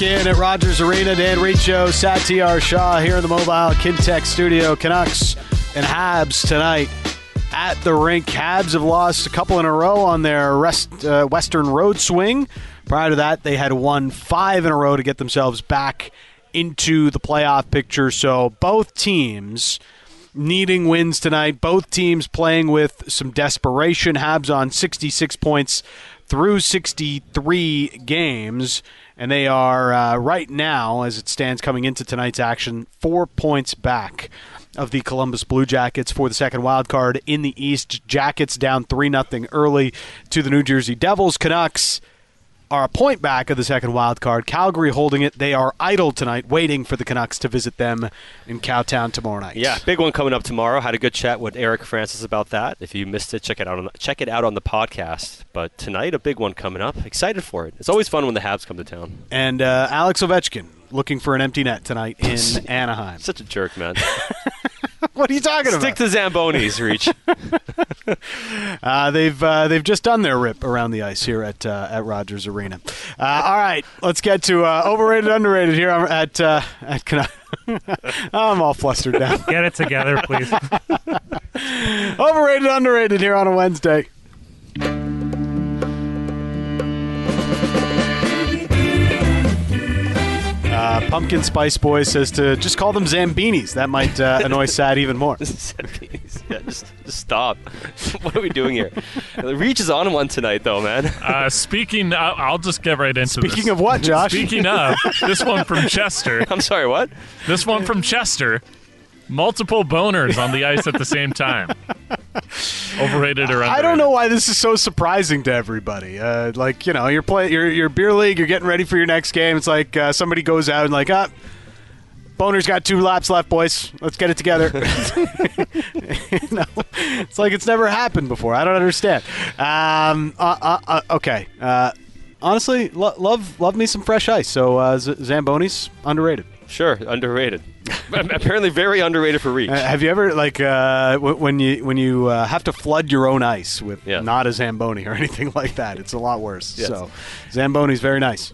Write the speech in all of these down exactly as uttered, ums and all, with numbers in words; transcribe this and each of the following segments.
back in at Rogers Arena. Dan Riccio, Satyar Shah here in the mobile Kintech studio. Canucks and Habs tonight at the rink. Habs have lost a couple in a row on their rest, uh, Western Road swing. Prior to that, they had won five in a row to get themselves back into the playoff picture. So both teams needing wins tonight. Both teams playing with some desperation. Habs on sixty-six points through sixty-three games, and they are uh, right now, as it stands coming into tonight's action, four points back of the Columbus Blue Jackets for the second wild card in the East. Jackets down three nothing early to the New Jersey Devils. Canucks are a point back of the second wild card. Calgary holding it. They are idle tonight, waiting for the Canucks to visit them in Cowtown tomorrow night. Yeah, big one coming up tomorrow. Had a good chat with Eric Francis about that. If you missed it, check it out on the, check it out on the podcast. But tonight, a big one coming up. Excited for it. It's always fun when the Habs come to town. And uh, Alex Ovechkin looking for an empty net tonight in Anaheim. Such a jerk, man. What are you talking Stick about? Stick to Zambonis, Reach. uh, they've uh, they've just done their rip around the ice here at uh, at Rogers Arena. Uh, all right, let's get to uh, overrated, underrated here at uh, at Canucks. I'm all flustered now. Get it together, please. Overrated, underrated here on a Wednesday. Uh, Pumpkin Spice Boy says to just call them Zambinis. That might uh, annoy Sad even more. Zambinis. Yeah, just, just stop. What are we doing here? Reach is on one tonight, though, man. Uh, speaking, I'll, I'll just get right into Speaking this. Speaking of what, Josh? Speaking of, this one from Chester. I'm sorry, what? This one from Chester. Multiple boners on the ice at the same time. Overrated or underrated? I don't know why this is so surprising to everybody. Uh, like, you know, you're playing your your beer league, you're getting ready for your next game. It's like uh, somebody goes out and like, ah, Boner's got two laps left, boys. Let's get it together. You know, it's like it's never happened before. I don't understand. Um, uh, uh, uh, okay. Uh, honestly, lo- love love me some fresh ice. So uh, Z- Zamboni's underrated. Sure, underrated. Apparently very underrated for Reach. Uh, have you ever, like, uh, w- when you when you uh, have to flood your own ice with yeah. not a Zamboni or anything like that? It's a lot worse. Yes. So, Zamboni's very nice.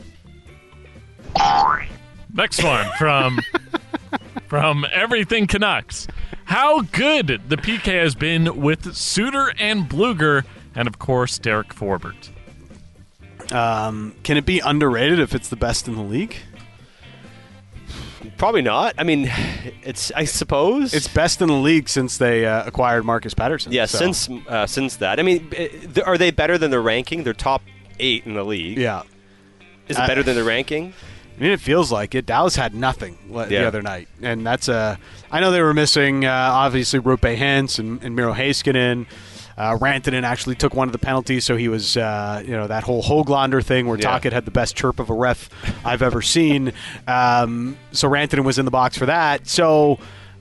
Next one from from Everything Canucks. How good the P K has been with Suter and Bluger, and of course Derek Forbort. Um, can it be underrated if it's the best in the league? Probably not. I mean, it's. I suppose it's best in the league since they uh, acquired Marcus Patterson. Yeah, so. since uh, since that. I mean, are they better than their ranking? They're top eight in the league. Yeah. Is it better uh, than the ranking? I mean, it feels like it. Dallas had nothing the yeah. other night, and that's a. I know they were missing uh, obviously Rupe Hintz and, and Miro Heiskanen. Uh, Rantanen actually took one of the penalties, so he was, uh, you know, that whole Höglander thing where yeah. Tocchet had the best chirp of a ref I've ever seen. Um, so Rantanen was in the box for that. So,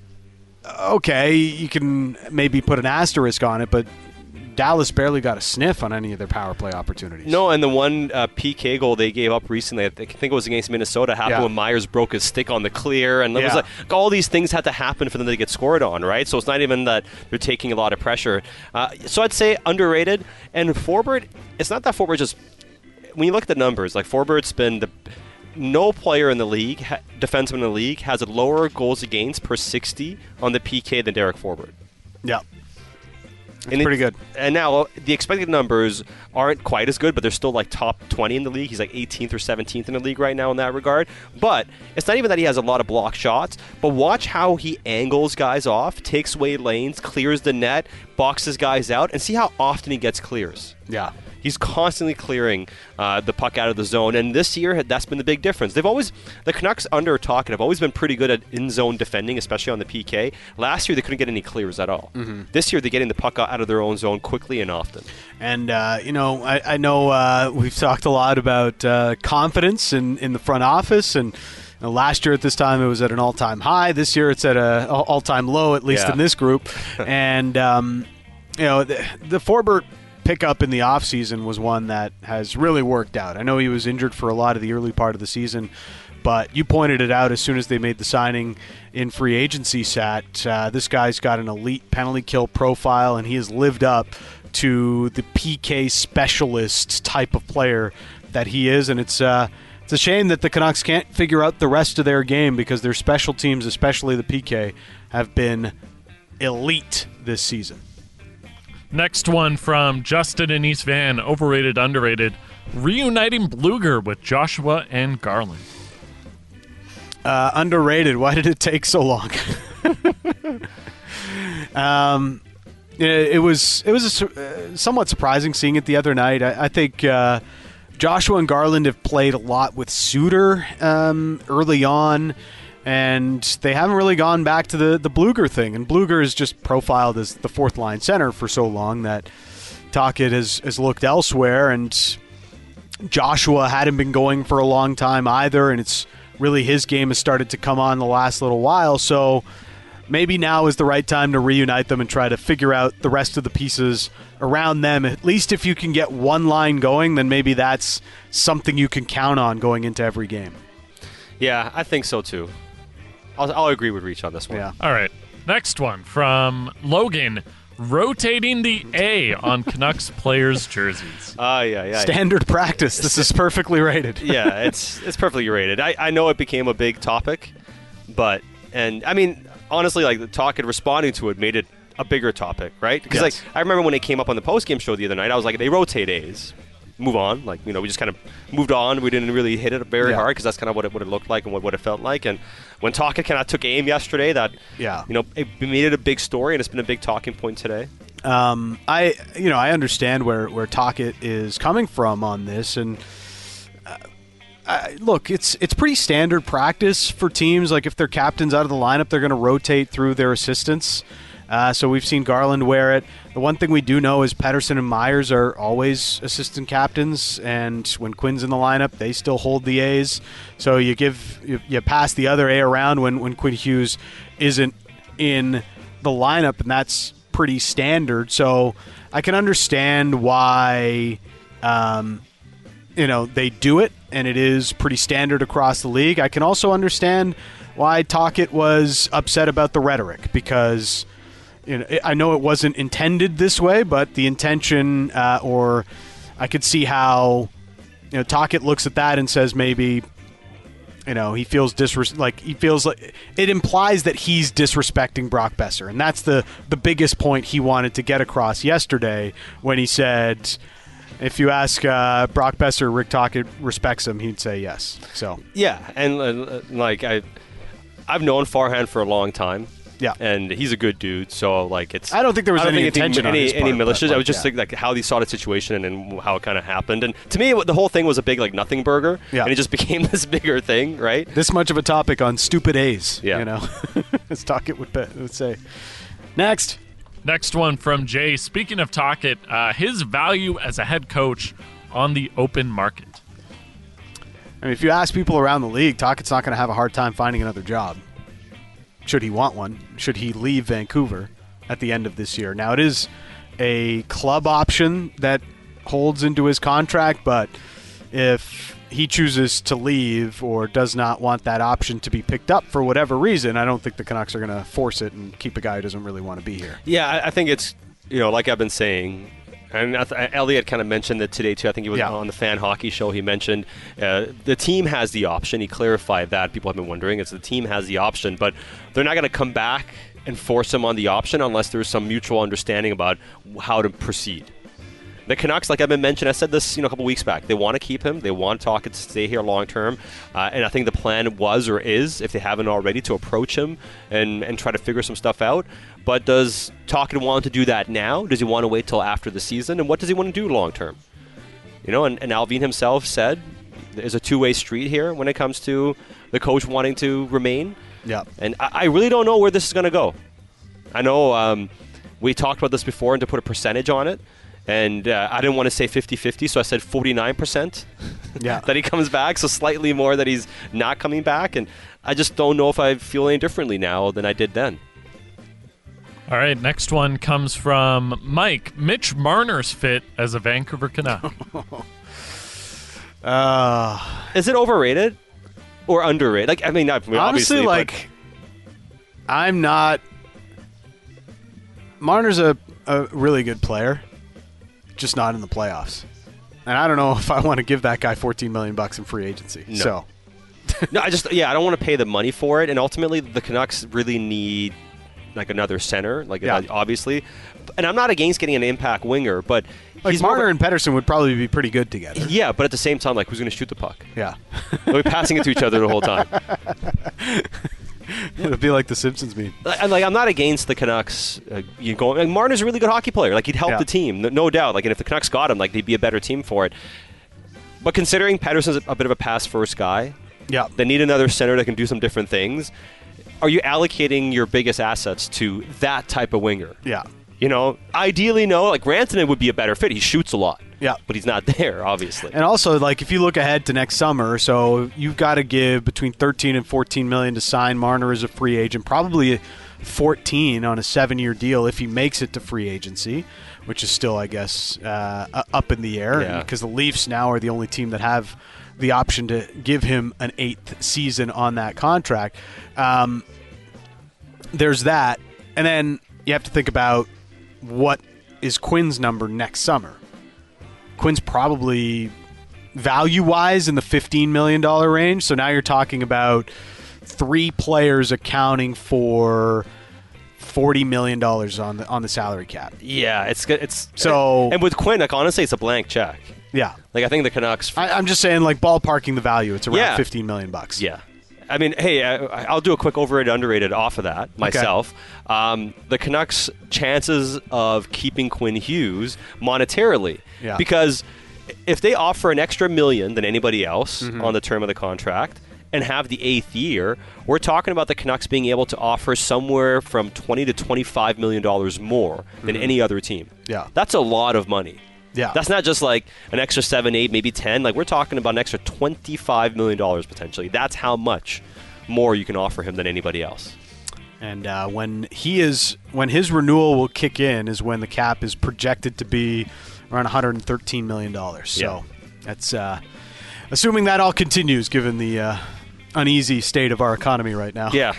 okay, you can maybe put an asterisk on it, but Dallas barely got a sniff on any of their power play opportunities. No, and the one uh, P K goal they gave up recently, I think it was against Minnesota, happened yeah. when Myers broke his stick on the clear, and it yeah. was like all these things had to happen for them to get scored on, right? So it's not even that they're taking a lot of pressure. Uh, so I'd say underrated. And Forbort, it's not that Forbort just when you look at the numbers, like Forbort's been the no player in the league, ha, defenseman in the league, has a lower goals against per sixty on the P K than Derek Forbort. Yeah. And pretty it, good. And now the expected numbers aren't quite as good, but they're still like top twenty in the league. He's like eighteenth or seventeenth in the league right now in that regard. But it's not even that he has a lot of block shots, but watch how he angles guys off, takes away lanes, clears the net, boxes guys out, and see how often he gets clears. Yeah. He's constantly clearing uh, the puck out of the zone, and this year that's been the big difference. They've always the Canucks under Tocchet have always been pretty good at in-zone defending, especially on the P K. Last year they couldn't get any clears at all. Mm-hmm. This year they're getting the puck out of their own zone quickly and often. And uh, you know, I, I know uh, we've talked a lot about uh, confidence in, in the front office, and you know, last year at this time it was at an all-time high. This year it's at a all-time low, at least yeah. in this group. And um, you know, the, the Forbort pickup in the offseason was one that has really worked out. I know he was injured for a lot of the early part of the season, but you pointed it out as soon as they made the signing in free agency, Sat. Uh, this guy's got an elite penalty kill profile, and he has lived up to the P K specialist type of player that he is, and it's uh, it's a shame that the Canucks can't figure out the rest of their game because their special teams, especially the P K, have been elite this season. Next one from Justin and East Van, overrated, underrated, reuniting Bluger with Joshua and Garland. Uh, underrated. Why did it take so long? um, it, it was it was a, su- uh, somewhat surprising seeing it the other night. I, I think uh, Joshua and Garland have played a lot with Suter um, early on, and they haven't really gone back to the, the Bluger thing. And Bluger is just profiled as the fourth line center for so long that Tocchet has, has looked elsewhere, and Joshua hadn't been going for a long time either, and it's really his game has started to come on the last little while. So maybe now is the right time to reunite them and try to figure out the rest of the pieces around them. At least if you can get one line going, then maybe that's something you can count on going into every game. Yeah, I think so too. I'll, I'll agree with Reach on this one. Yeah. All right. Next one from Logan, rotating the A on Canucks players' jerseys. Ah, uh, yeah, yeah. Standard practice. This is perfectly rated. Yeah, it's it's perfectly rated. I, I know it became a big topic, but, and I mean, honestly, like the talk and responding to it made it a bigger topic, right? Because Yes. like I remember when it came up on the post-game show the other night, I was like, they rotate A's. Move on. Like, you know, we just kind of moved on. We didn't really hit it very Yeah. hard because that's kind of what it, what it looked like and what, what it felt like. And when Tocchet kind of took aim yesterday, that, Yeah. you know, it made it a big story, and it's been a big talking point today. Um, I, you know, I understand where where Tocchet is coming from on this, and uh, I, look, it's it's pretty standard practice for teams. Like if their captain's out of the lineup, they're going to rotate through their assistants. Uh, so we've seen Garland wear it. The one thing we do know is Pettersson and Myers are always assistant captains, and when Quinn's in the lineup, they still hold the A's. So you give you, you pass the other A around when when Quinn Hughes isn't in the lineup, and that's pretty standard. So I can understand why um, you know they do it, and it is pretty standard across the league. I can also understand why Tocchet was upset about the rhetoric, because you know, I know it wasn't intended this way, but the intention, uh, or I could see how, you know, Tocchet looks at that and says maybe, you know, he feels disres- like he feels like it implies that he's disrespecting Brock Besser, and that's the the biggest point he wanted to get across yesterday when he said, if you ask uh, Brock Besser, Rick Tocchet respects him, he'd say yes. So yeah, and uh, like I, I've known Farhan for a long time. Yeah, and he's a good dude. So like, it's. I don't think there was I don't any think intention any on his any part, malicious. but, I was just yeah. thinking like how he saw the situation and, and how it kind of happened. And to me, the whole thing was a big like nothing burger. Yeah. And it just became this bigger thing, right? This much of a topic on stupid A's. Yeah. You know, as Tocchet would, be, would say. Next. Next one from Jay. Speaking of Tocchet, uh, his value as a head coach on the open market. I mean, if you ask people around the league, Tocchet's not going to have a hard time finding another job. Should he want one? Should he leave Vancouver at the end of this year? Now, it is a club option that holds into his contract, but if he chooses to leave or does not want that option to be picked up for whatever reason, I don't think the Canucks are going to force it and keep a guy who doesn't really want to be here. Yeah, I, I think it's, you know, like I've been saying, and I th- Elliot kind of mentioned it today too. I think he was Yeah. on the Fan Hockey Show. He mentioned uh, the team has the option. He clarified that. People have been wondering. It's the team has the option, but they're not going to come back and force him on the option unless there's some mutual understanding about how to proceed. The Canucks, like I've been mentioned, I said this you know a couple weeks back. They want to keep him. They want Tocchet to stay here long term, uh, and I think the plan was or is, if they haven't already, to approach him and and try to figure some stuff out. But does Tocchet want to do that now? Does he want to wait till after the season? And what does he want to do long term? You know, and, and Alvin himself said there's a two-way street here when it comes to the coach wanting to remain. Yeah. And I, I really don't know where this is going to go. I know um, we talked about this before and to put a percentage on it. And uh, I didn't want to say fifty-fifty, so I said forty-nine percent Yeah. that he comes back, so slightly more that he's not coming back. And I just don't know if I feel any differently now than I did then. All right, next one comes from Mike. Mitch Marner's fit as a Vancouver Canuck. Uh, Is it overrated or underrated? Like, I mean, I mean honestly, obviously, like, I'm not. Marner's a, a really good player, just not in the playoffs. And I don't know if I want to give that guy fourteen million bucks in free agency. No. So, no, I just yeah, I don't want to pay the money for it. And ultimately, the Canucks really need like another center, like Yeah. uh, obviously. And I'm not against getting an impact winger, but like he's Marner more, and Pettersson would probably be pretty good together. yeah, but at the same time, like who's going to shoot the puck? Yeah. They'll be passing it to each other the whole time. It'll be like the Simpsons meme. And like I'm not against the Canucks. Uh, you go. Like, Marner's a really good hockey player. Like he'd help Yeah. the team, no, no doubt. Like and if the Canucks got him, like they'd be a better team for it. But considering Pettersson's a, a bit of a pass first guy, Yeah. they need another center that can do some different things. Are you allocating your biggest assets to that type of winger? Yeah. You know, ideally, no. Like Rantanen would be a better fit. He shoots a lot. Yeah. But he's not there, obviously. And also, like, if you look ahead to next summer, so you've got to give between thirteen and fourteen million to sign Marner as a free agent, probably fourteen on a seven-year deal if he makes it to free agency, which is still, I guess, uh, up in the air Yeah. because the Leafs now are the only team that have the option to give him an eighth season on that contract. Um, there's that, and then you have to think about what is Quinn's number next summer. Quinn's probably value-wise in the fifteen million dollars range. So now you're talking about three players accounting for forty million dollars on the on the salary cap. Yeah, it's good. It's So- and with Quinn, like honestly, it's a blank check. Yeah. Like I think the Canucks. I, I'm just saying, like, ballparking the value. It's around Yeah. fifteen million bucks. Yeah. I mean, hey, I, I'll do a quick overrated, underrated off of that myself. Um, the Canucks' chances of keeping Quinn Hughes monetarily. Yeah. Because if they offer an extra million than anybody else Mm-hmm. on the term of the contract and have the eighth year, we're talking about the Canucks being able to offer somewhere from twenty to twenty-five million dollars more than any other team. Mm-hmm. Yeah. That's a lot of money. Yeah. That's not just like an extra seven, eight, maybe ten. Like we're talking about an extra twenty-five million dollars potentially. That's how much more you can offer him than anybody else. And uh, when he is when his renewal will kick in is when the cap is projected to be around one hundred thirteen million dollars. So Yeah. that's uh, assuming that all continues, given the uh, uneasy state of our economy right now. Yeah.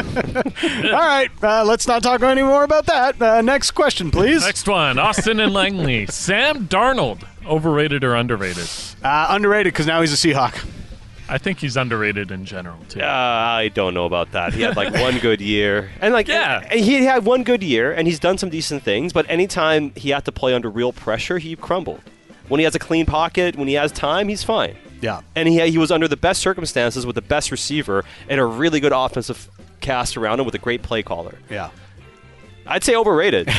All right, uh, let's not talk any more about that. Uh, next question, please. Next one, Austin and Langley. Sam Darnold, overrated or underrated? Uh, underrated because now he's a Seahawk. I think he's underrated in general, too. Uh, I don't know about that. He had like one good year. And like Yeah. and he had one good year and he's done some decent things, but anytime he had to play under real pressure, he crumbled. When he has a clean pocket, when he has time, he's fine. Yeah. And he he was under the best circumstances with the best receiver and a really good offensive cast around him with a great play caller. Yeah. I'd say overrated.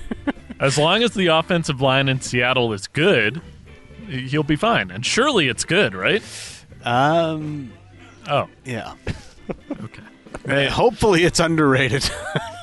As long as the offensive line in Seattle is good, he'll be fine. And surely it's good, right? Um. Oh, Yeah. okay. Hey, hopefully it's underrated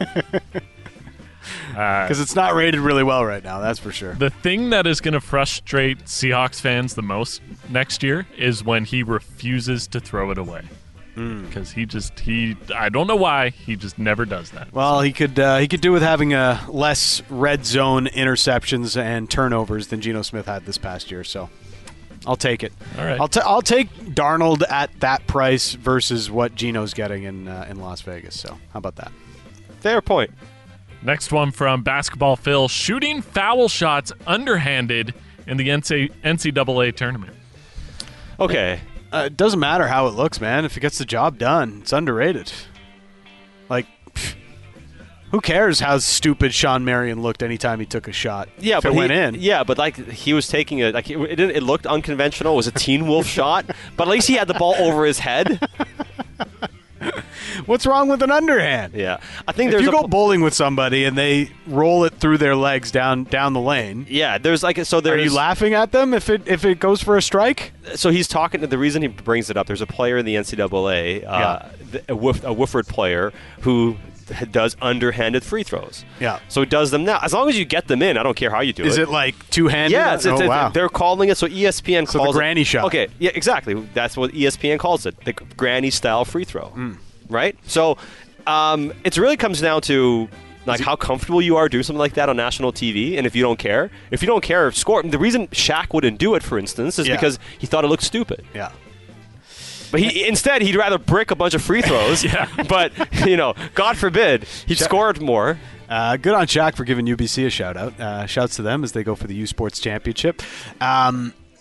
Uh, because it's not rated really well right now. That's for sure. the thing that is going to frustrate Seahawks fans the most next year is when he refuses to throw it away. Because he just, he, I don't know why, he just never does that. Well, he could uh, he could do with having uh, less red zone interceptions and turnovers than Geno Smith had this past year. So I'll take it. All right. I'll, t- I'll take Darnold at that price versus what Geno's getting in uh, in Las Vegas. So how about that? Fair point. Next one from Basketball Phil. Shooting foul shots underhanded in the N C double A tournament. Okay. Uh, it doesn't matter how it looks, man. If it gets the job done, it's underrated. Like, pff, who cares how stupid Sean Marion looked anytime he took a shot? Yeah, if but it he, went in. Yeah, but like he was taking it, like it, it, didn't, it looked unconventional. It was a Teen Wolf shot, but at least he had the ball over his head. What's wrong with an underhand? Yeah, I think If there's you a go bowling with somebody and they roll it through their legs down down the lane, yeah. There's like so are there's you laughing at them if it if it goes for a strike? so he's talking to the reason he brings it up. There's a player in the N C double A, uh, Yeah. th- a, Wood- a Woodford player who does underhanded free throws. Yeah. So he does them now. As long as you get them in, I don't care how you do Is it. it like two-handed? Yeah, it's, it's, oh, it's- wow. they're calling it. So E S P N So the calls granny it, shot. Okay, yeah, exactly. That's what E S P N calls it, the granny style free throw. Mm. Right. So um, it really comes down to like how comfortable you are doing something like that on national T V, and if you don't care, if you don't care, score. The reason Shaq wouldn't do it, for instance, is Yeah. because he thought it looked stupid. Yeah. But he instead he'd rather brick a bunch of free throws. Yeah. But you know, God forbid, he'd Shaq- scored more. Uh, good on Shaq for giving U B C a shout out. Uh, shouts to them as they go for the U Sports Championship. Um,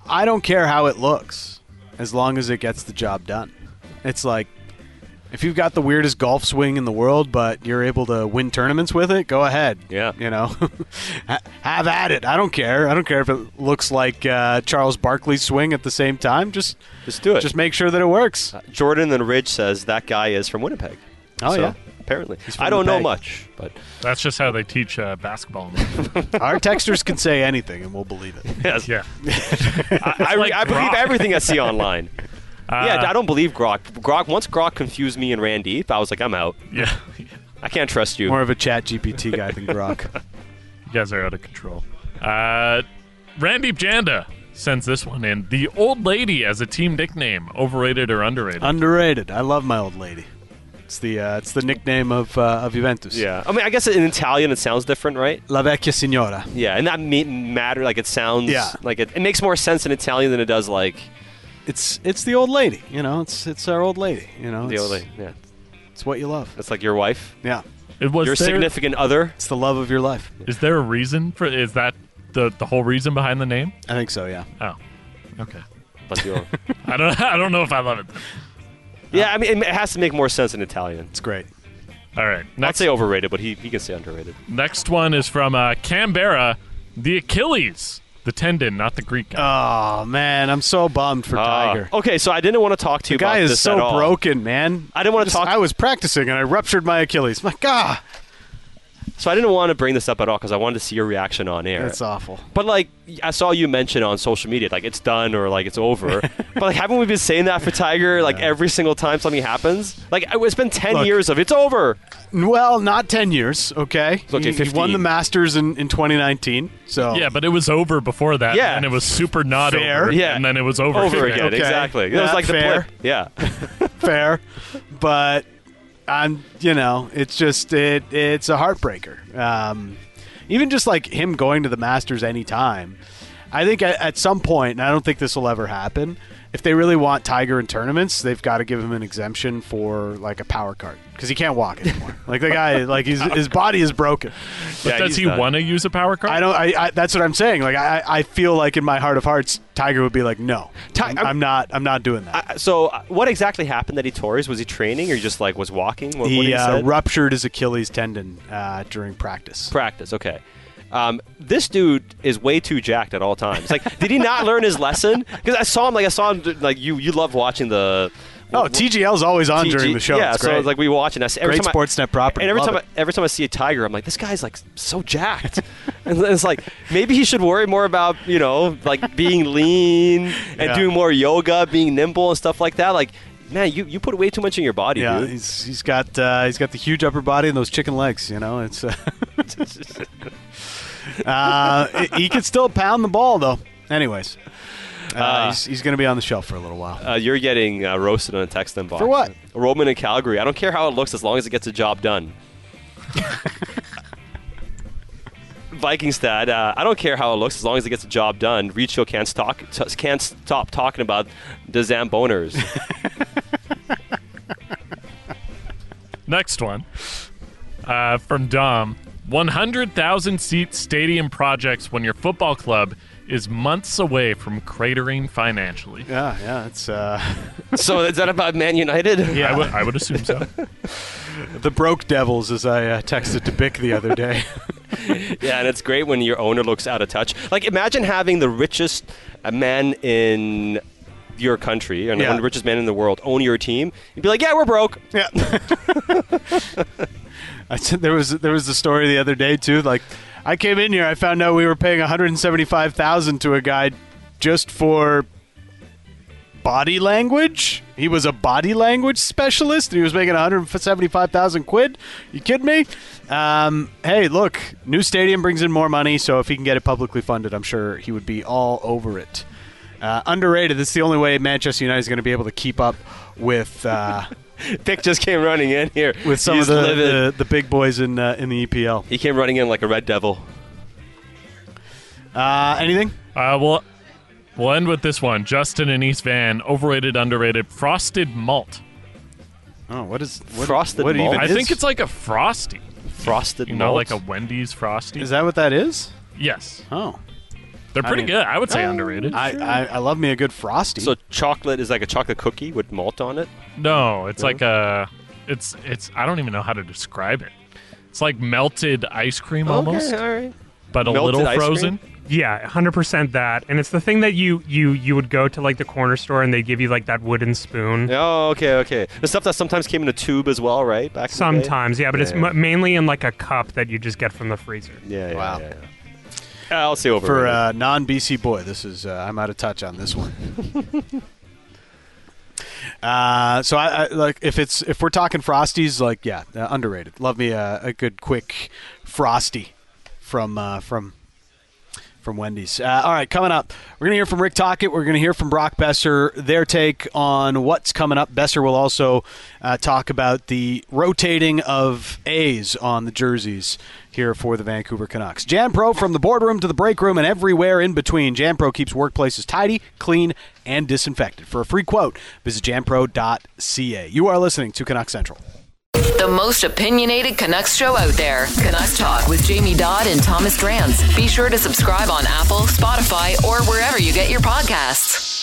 I don't care how it looks as long as it gets the job done. It's like, if you've got the weirdest golf swing in the world, but you're able to win tournaments with it, go ahead. Yeah. You know, have at it. I don't care. I don't care if it looks like uh, Charles Barkley's swing at the same time. Just, Just do it. Just make sure that it works. Uh, Jordan and Ridge says that guy is from Winnipeg. Oh, So, yeah. Apparently. from I don't the know Peg. much, but That's just how they teach uh, basketball. Our texters can say anything, and we'll believe it. yes. Yeah. I, I, like I believe Grok. everything I see online. Uh, yeah, I don't believe Grok. Grok. Once Grok confused me and Randeep, I was like, I'm out. Yeah. I can't trust you. More of a chat G P T guy than Grok. You guys are out of control. Uh, Randeep Janda sends this one in. The old lady as a team nickname, overrated or underrated? Underrated. I love my old lady. It's the uh, it's the nickname of uh, of Juventus. Yeah, I mean, I guess in Italian it sounds different, right? La vecchia signora. Yeah, and that may matter. Like it sounds. Yeah. Like it, it makes more sense in Italian than it does like It's it's the old lady. You know, it's it's our old lady. You know, the it's, old lady. Yeah, it's what you love. it's like your wife, Yeah, It was your there, significant other. it's the love of your life. Is there a reason for? Is that the the whole reason behind the name? I think so. Yeah. Oh, okay. But the- I don't. I don't know if I love it. yeah, I mean, it has to make more sense in Italian. It's great. All right. I'd Next say overrated, but he, he can say underrated. next one is from uh, Canberra. The Achilles, the tendon, not the Greek guy. Oh man, I'm so bummed for Uh, Tiger. okay, so I didn't want to talk to you The guy about is this so at all. broken, man. I didn't wanna Just- talk- I was practicing and I ruptured my Achilles. My God, So I didn't want to bring this up at all because I wanted to see your reaction on air. that's awful. But like, I saw you mention on social media, like it's done or like it's over. But like, haven't we been saying that for Tiger? Like every single time something happens, like it's been ten Look. years of it's over. Well, not ten years. Okay. Okay, he, he won fifteen. the Masters in, in twenty nineteen. So Yeah, but it was over before that. Yeah. And it was super not Fair. over. Yeah. And then it was over, Over again, Okay. exactly. It Yeah, was like fair. the blip. Yeah. fair, but I'm you know it's just it it's a heartbreaker. Um, even just like him going to the Masters anytime, I think at, at some point, and I don't think this will ever happen. If they really want Tiger in tournaments, they've got to give him an exemption for like a power cart because he can't walk anymore. Like the guy, like he's, his body is broken. But Yeah, does he's he done. want to use a power card? I don't. I, I that's what I'm saying. Like I, I feel like in my heart of hearts, Tiger would be like, no, Ti- I'm, I'm- I'm not. I'm not doing that. Uh, so uh, what exactly happened that he tore his? Was he training or he just like was walking? What, what he did he uh, said? ruptured his Achilles tendon uh, during practice. Practice, okay. Um, this dude is way too jacked at all times. Like, did he not learn his lesson? Because I saw him, like I saw him, like you. You love watching the. Oh, T G L's always on T G during the show. Yeah, It's so great. like we watch and I see every Great time I- Sportsnet property. And every Love time, it. I, every time I see a Tiger, I'm like, this guy's like so jacked, and it's like maybe he should worry more about you know like being lean and Yeah. doing more yoga, being nimble and stuff like that. Like, man, you, you put way too much in your body, Yeah, dude. he's he's got uh, he's got the huge upper body and those chicken legs. You know, it's uh, uh, he can still pound the ball though. Anyways, uh, Uh, he's he's going to be on the shelf for a little while. Uh, you're getting uh, roasted on a text inbox. For what? Roman in Calgary. I don't care how it looks as long as it gets the job done. Vikingstad. Uh, I don't care how it looks as long as it gets the job done. Richo can't stop t- can't stop talking about the Zamboners. Next one uh, from Dom. one hundred thousand seat stadium projects when your football club is months away from cratering financially. Yeah, yeah, it's uh, So is that about Man United? Yeah. I would, I would assume so. the broke devils, as I uh, texted to Bick the other day. Yeah, and it's great when your owner looks out of touch. Like, imagine having the richest uh, man in your country, and Yeah. one of the richest men in the world, own your team. You'd be like, yeah, we're broke. Yeah. I said there was there was a story the other day too. Like, I came in here, I found out we were paying one hundred seventy-five thousand to a guy just for body language. He was a body language specialist, and he was making one hundred seventy-five thousand quid. You kidding me? Um, hey, look, new stadium brings in more money, so if he can get it publicly funded, I'm sure he would be all over it. Uh, underrated. This is the only way Manchester United is going to be able to keep up with. Uh, Pick just came running in here. with some He's of the, livid. the the big boys in uh, in the E P L. He came running in like a red devil. Uh, anything? Uh, we'll, we'll end with this one. Justin and East Van, overrated, underrated, frosted malt. Oh, what is what, Frosted what malt? even I is? think it's like a Frosty. Frosted You know, malt. like a Wendy's Frosty. Is that what that is? Yes. Oh, They're pretty I mean, good. I would say underrated. I, I, I love me a good Frosty. So chocolate is like a chocolate cookie with malt on it? No, it's like a. It's it's. I don't even know how to describe it. It's like melted ice cream almost, Okay, all right. but a Melted little ice frozen. cream? Yeah, one hundred percent that. And it's the thing that you you you would go to like the corner store and they give you like that wooden spoon. Oh, okay, okay. The stuff that sometimes came in a tube as well, right? Back in the day? Sometimes, yeah, but it's Yeah. m- mainly in like a cup that you just get from the freezer. Yeah, yeah, Wow. yeah, yeah. Yeah, I'll say overrated. For a non-B C boy, this is uh, I'm out of touch on this one. uh, so I, I like if it's if we're talking Frosties, like yeah, uh, underrated. Love me a, a good quick Frosty from uh, from from Wendy's. Uh, all right, coming up, we're gonna hear from Rick Tocchet. We're gonna hear from Brock Besser, their take on what's coming up. Besser will also uh, talk about the rotating of A's on the jerseys here for the Vancouver Canucks. Jan Pro, from the boardroom to the break room and everywhere in between. Jan Pro keeps workplaces tidy, clean, and disinfected. For a free quote, visit jan pro dot c a. You are listening to Canuck Central. The most opinionated Canucks show out there. Canucks Talk with Jamie Dodd and Thomas Drance. Be sure to subscribe on Apple, Spotify, or wherever you get your podcasts.